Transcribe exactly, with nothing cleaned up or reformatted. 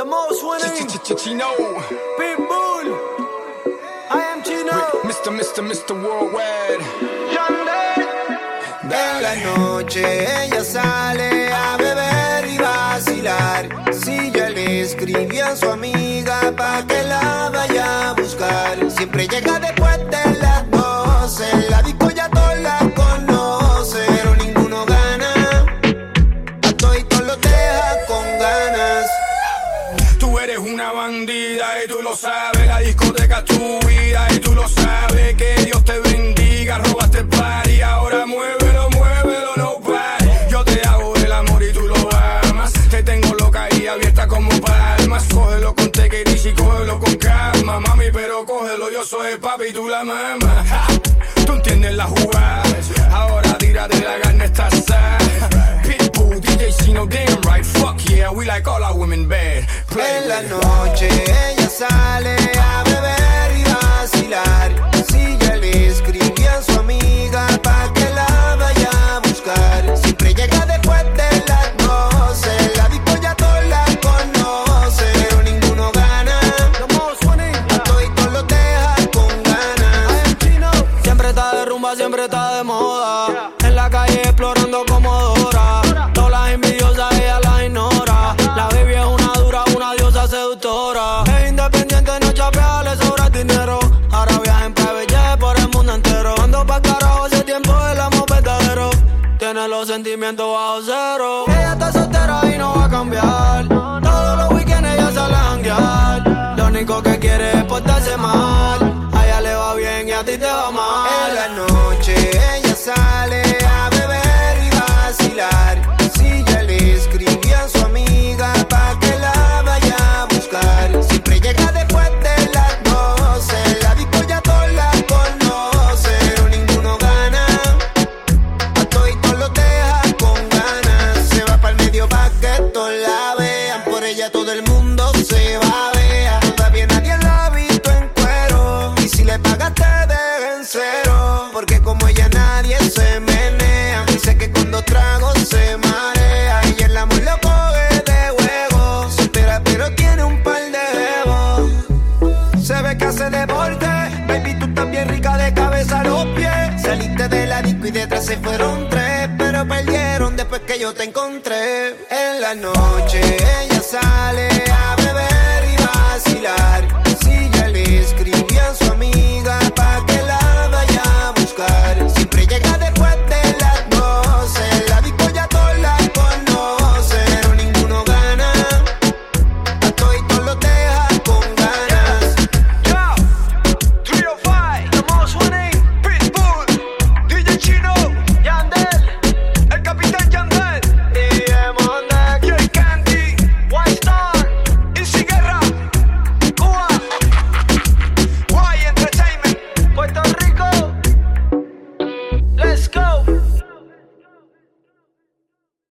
most winning. Chino. Pitbull. I am Chino. mister mister mister Worldwide. En la noche ella sale a beber y vacilar. Si ya le escribí a su amiga pa' que la vaya a buscar. Siempre llega después de las doce. La disco ya todos la conoce, pero ninguno gana. A toditos los deja con ganas. Tú eres una bandida y tú lo sabes. La discoteca es tu vida y tú lo sabes. Que Dios te bendiga. Robaste el party, ahora muévelo, muévelo, no pares. Yo te hago el amor y tú lo amas. Te tengo loca y abierta como palmas. Cógelo con tequerichi y cógelo con calma, mami, pero cógelo, yo soy el papi y tú la mamá. Ja, tú entiendes la jugada. Ahora tírate la carne, esta sal. Pitbull, D J Chino, damn right. Fuck yeah, we like all our women bad. Play En la noche ella sale a beber y vacilar. Si ya le escribí a su amiga pa' que la vaya a buscar. Siempre llega después de las doce. La disco ya todos la conoce, pero ninguno gana. The most winning. A toditos los deja con ganas. I am Chino. Siempre está de rumba, siempre está de moda. En la calle explorando como Dora. Todas las envidiosas ella las ignora. La baby es una dura, una diosa seductora. Es independiente, no chapea, le sobra dinero. Ahora viaja en private jet por el mundo entero. Ando pa' carajo, hace tiempo el amor verdadero. Tiene los sentimientos bajo cero. Ella está soltera y no va a cambiar. Todos los weekends ella sale a janguear. Lo único que quiere es portarse mal. A ella le va bien y a ti te va mal. En la noche ella sale a beber y vacilar. Si ya le escribí a su amiga pa' que la vaya a buscar. Siempre llega después de las doce. La disco ya todos la conoce, pero ninguno gana. A toditos los deja con ganas. Se va pa'l medio pa' que todos la vean. Por ella todo el mundo se va a ver. Todavía nadie la ha visto en cuero. Y si le pagaste dejen cero, porque como ella nadie se menea. Dice que con dos tragos se marea. Y el amor lo coge de huevo. Soltera pero tiene un par de jevos. Se ve que hace deporte. Baby, tú estás bien rica de cabeza a los pies. Saliste de la disco y detrás se fueron tres, pero perdieron después que yo te encontré. En la noche ella sale